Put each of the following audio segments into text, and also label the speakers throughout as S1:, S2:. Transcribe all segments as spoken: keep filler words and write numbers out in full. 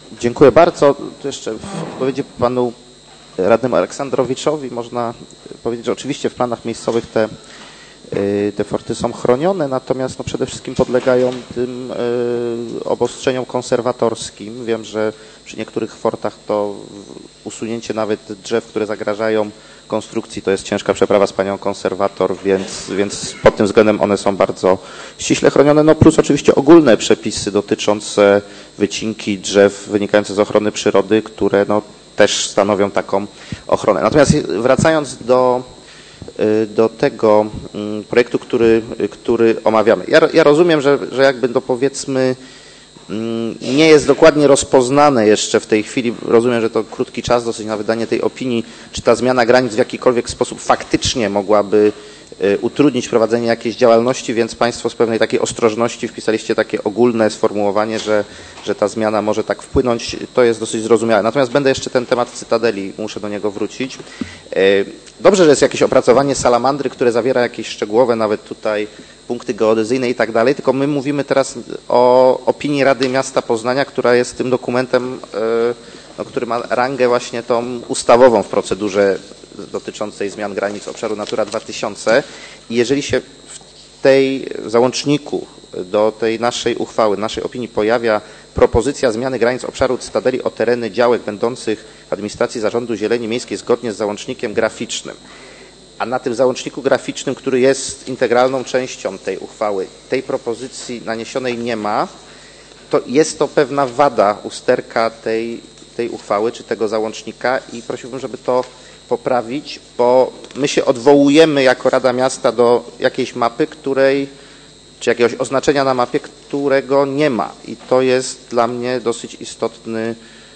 S1: Dziękuję bardzo. Tu jeszcze w odpowiedzi panu radnemu Aleksandrowiczowi można powiedzieć, że oczywiście w planach miejscowych te, te forty są chronione, natomiast no przede wszystkim podlegają tym obostrzeniom konserwatorskim. Wiem, że przy niektórych fortach to usunięcie nawet drzew, które zagrażają konstrukcji, to jest ciężka przeprawa z panią konserwator, więc, więc pod tym względem one są bardzo ściśle chronione, no plus oczywiście ogólne przepisy dotyczące wycinki drzew wynikające z ochrony przyrody, które no też stanowią taką ochronę. Natomiast wracając do, do tego projektu, który, który omawiamy. Ja, ja rozumiem, że, że jakby to powiedzmy nie jest dokładnie rozpoznane jeszcze w tej chwili, rozumiem, że to krótki czas dosyć na wydanie tej opinii, czy ta zmiana granic w jakikolwiek sposób faktycznie mogłaby utrudnić prowadzenie jakiejś działalności, więc Państwo z pewnej takiej ostrożności wpisaliście takie ogólne sformułowanie, że, że ta zmiana może tak wpłynąć. To jest dosyć zrozumiałe. Natomiast będę jeszcze ten temat Cytadeli, muszę do niego wrócić. Dobrze, że jest jakieś opracowanie salamandry, które zawiera jakieś szczegółowe, nawet tutaj punkty geodezyjne i tak dalej, tylko my mówimy teraz o opinii Rady Miasta Poznania, która jest tym dokumentem, no, który ma rangę właśnie tą ustawową w procedurze dotyczącej zmian granic obszaru Natura dwa tysiące i jeżeli się w tej w załączniku do tej naszej uchwały, naszej opinii pojawia propozycja zmiany granic obszaru Cytadeli o tereny działek będących w administracji Zarządu Zieleni Miejskiej zgodnie z załącznikiem graficznym, a na tym załączniku graficznym, który jest integralną częścią tej uchwały, tej propozycji naniesionej nie ma, to jest to pewna wada usterka tej, tej uchwały czy tego załącznika i prosiłbym, żeby to poprawić, bo my się odwołujemy jako Rada Miasta do jakiejś mapy, której, czy jakiegoś oznaczenia na mapie, którego nie ma i to jest dla mnie dosyć istotne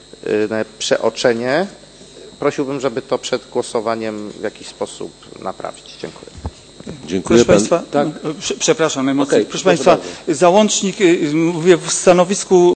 S1: przeoczenie. Prosiłbym, żeby to przed głosowaniem w jakiś sposób naprawić. Dziękuję.
S2: Dziękuję.
S3: Proszę Państwa,
S2: tak?
S3: przepraszam najmocniej.
S2: Okay,
S3: proszę Państwa,
S2: bardzo.
S3: załącznik, mówię w stanowisku